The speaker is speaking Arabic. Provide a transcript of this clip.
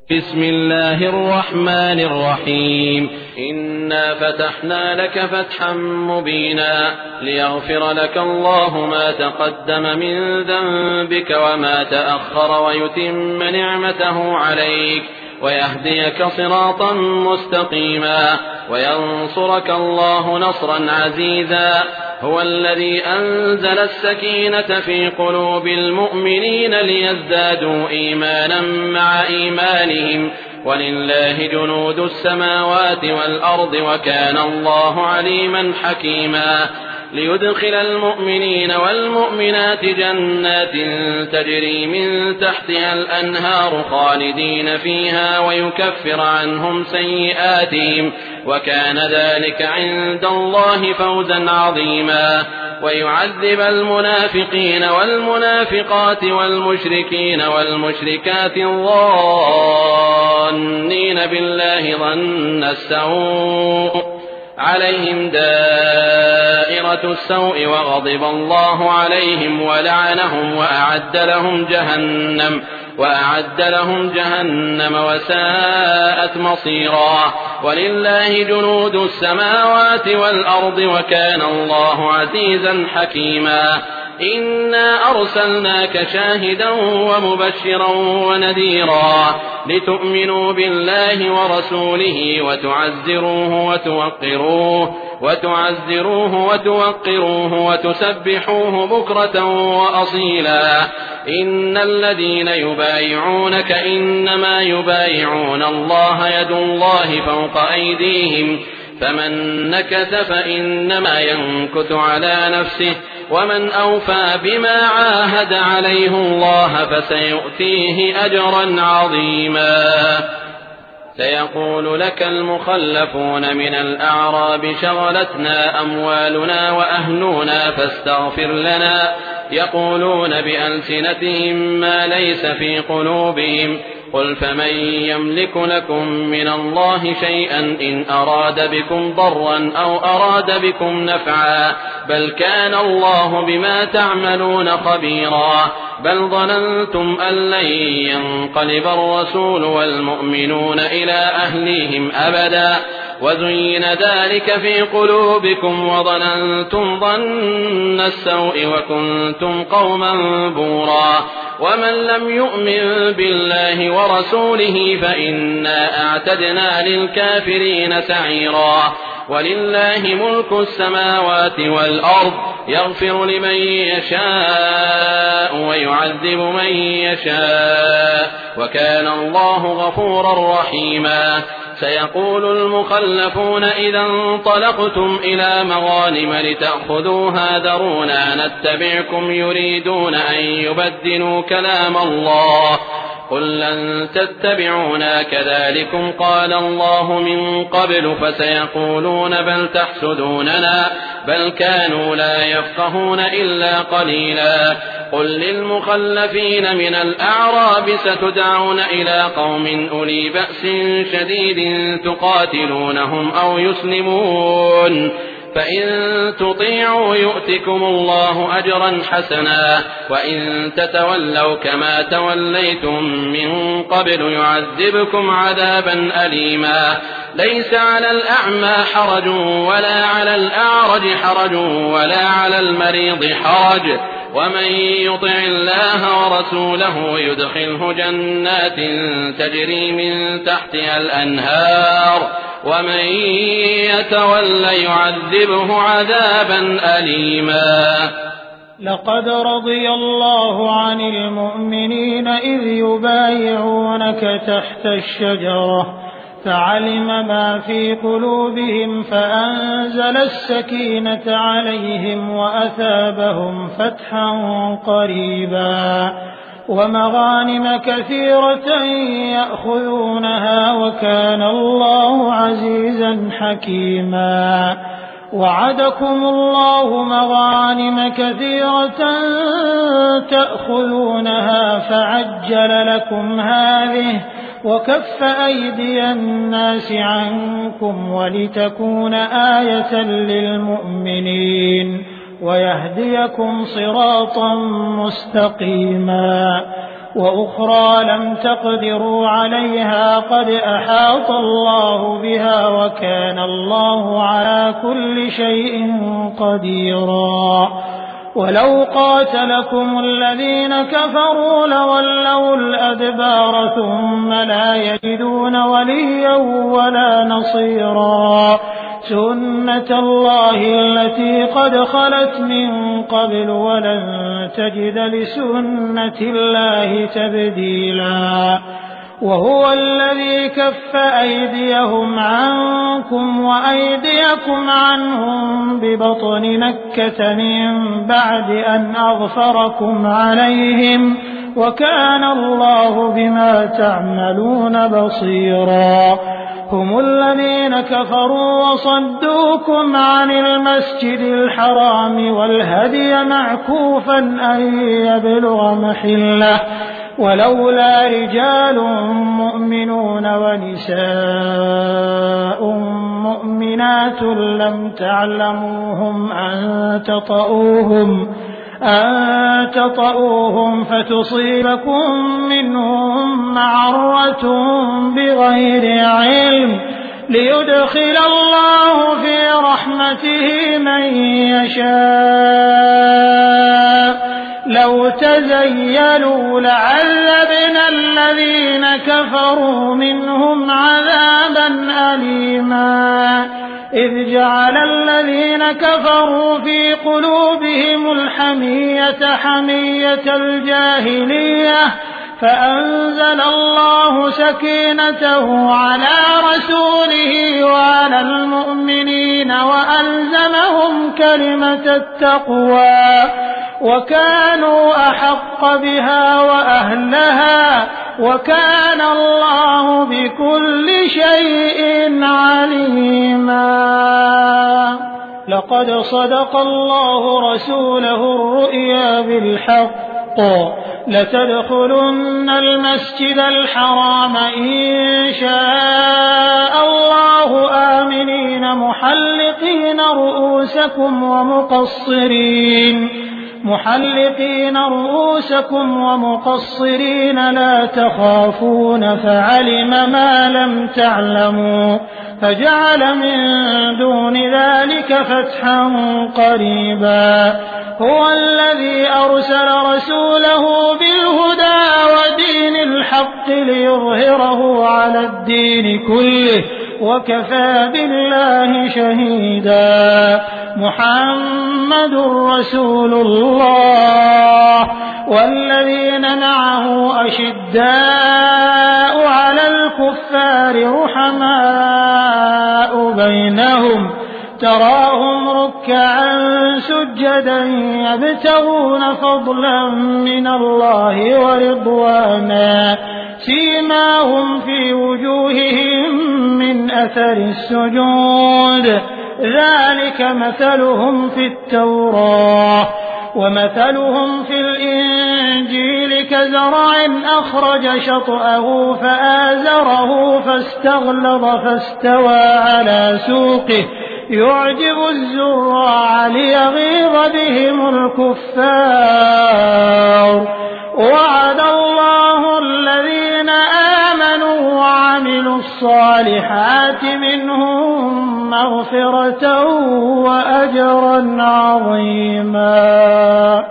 بسم الله الرحمن الرحيم. إنا فتحنا لك فتحا مبينا ليغفر لك الله ما تقدم من ذنبك وما تأخر ويتم نعمته عليك ويهديك صراطا مستقيما وينصرك الله نصرا عزيزا. هو الذي أنزل السكينة في قلوب المؤمنين ليزدادوا إيمانا مع إيمانهم ولله جنود السماوات والأرض وكان الله عليما حكيما. ليدخل المؤمنين والمؤمنات جنات تجري من تحتها الأنهار خالدين فيها ويكفر عنهم سيئاتهم وكان ذلك عند الله فوزا عظيما. ويعذب المنافقين والمنافقات والمشركين والمشركات الظانين بالله ظن السوء عليهم دائرة السوء وغضب الله عليهم ولعنهم وأعد لهم جهنم وساءت مصيرا. ولله جنود السماوات والأرض وكان الله عزيزا حكيما. إنا أرسلناك شاهدا ومبشرا ونذيرا لتؤمنوا بالله ورسوله وتعزروه وتوقروه وتسبحوه بكرة وأصيلا. إن الذين يبايعونك إنما يبايعون الله يد الله فوق أيديهم فمن نكث فإنما ينكث على نفسه ومن أوفى بما عاهد عليه الله فسيؤتيه أجرا عظيما. سيقول لك المخلفون من الأعراب شغلتنا أموالنا وأهلنا فاستغفر لنا يقولون بألسنتهم ما ليس في قلوبهم قل فمن يملك لكم من الله شيئا إن أراد بكم ضرا أو أراد بكم نفعا بل كان الله بما تعملون خبيرا. بل ظننتم أن لن ينقلب الرسول والمؤمنون إلى أهليهم أبدا وزين ذلك في قلوبكم وظننتم ظن السوء وكنتم قوما بورا. ومن لم يؤمن بالله ورسوله فإنا أعتدنا للكافرين سعيرا. ولله ملك السماوات والأرض يغفر لمن يشاء ويعذب من يشاء وكان الله غفورا رحيما. سيقول المخلفون إذا انطلقتم إلى مغانم لتأخذوها ذرونا نتبعكم يريدون أن يبدلوا كلام الله قل لن تتبعونا كذلكم قال الله من قبل فسيقولون بل تحسدوننا بل كانوا لا يفقهون إلا قليلا. قل للمخلفين من الأعراب ستدعون إلى قوم أولي بأس شديد تقاتلونهم أو يسلمون فإن تطيعوا يؤتكم الله أجرا حسنا وإن تتولوا كما توليتم من قبل يعذبكم عذابا أليما. ليس على الأعمى حرج ولا على الأعرج حرج ولا على المريض حرج ومن يطع الله ورسوله يدخله جنات تجري من تحتها الأنهار ومن يتول يعذبه عذابا أليما. لقد رضي الله عن المؤمنين إذ يبايعونك تحت الشجرة فعلم ما في قلوبهم فأنزل السكينة عليهم وأثابهم فتحا قريبا ومغانم كثيرة يأخذونها وكان الله عزيزا حكيما. وعدكم الله مغانم كثيرة تأخذونها فعجل لكم هذه وكف أيدي الناس عنكم ولتكون آية للمؤمنين ويهديكم صراطا مستقيما. وأخرى لم تقدروا عليها قد أحاط الله بها وكان الله على كل شيء قديرا ولو قاتلكم الذين كفروا لولوا الأدبار ثم لا يجدون وليا ولا نصيرا سنة الله التي قد خلت من قبل ولن تجد لسنة الله تبديلا وهو الذي كف أيديهم عنكم وأيديكم عنهم ببطن مكة من بعد أن أغفركم عليهم وكان الله بما تعملون بصيرا هم الذين كفروا وصدوكم عن المسجد الحرام والهدي معكوفا أن يبلغ محله ولولا رجال مؤمنون ونساء مؤمنات لم تعلموهم أن تطؤوهم فتصيبكم منهم معرة بغير علم ليدخل الله في رحمته من يشاء لو تزيلوا لعذبنا الذين كفروا منهم عذابا أليما إذ جعل الذين كفروا في قلوبهم الحمية حمية الجاهلية فأنزل الله سكينته على رسوله وعلى المؤمنين وألزمهم كلمة التقوى وكانوا أحق بها وأهلها وكان الله بكل شيء عليما لقد صدق الله رسوله الرؤيا بالحق لتدخلن المسجد الحرام إن شاء الله آمنين محلقين رؤوسكم ومقصرين لا تخافون فعلم ما لم تعلموا فجعل من دون ذلك فتحا قريبا هو الذي أرسل رسوله بالهدى ودين الحق ليظهره على الدين كله وكفى بالله شهيدا محمد رسول الله والذين معه أشداء على الكفار رحماء بينهم تراهم ركعا سجدا يبتغون فضلا من الله ورضوانا سيماهم في وجوههم من أثر السجود ذلك مثلهم في التوراة ومثلهم في الإنجيل كزرع أخرج شطأه فآزره فاستغلظ فاستوى على سوقه يعجب الزراع ليغيظ بهم الكفار وعد الله الذين آمنوا وعملوا الصالحات منهم مغفرة وأجرا عظيما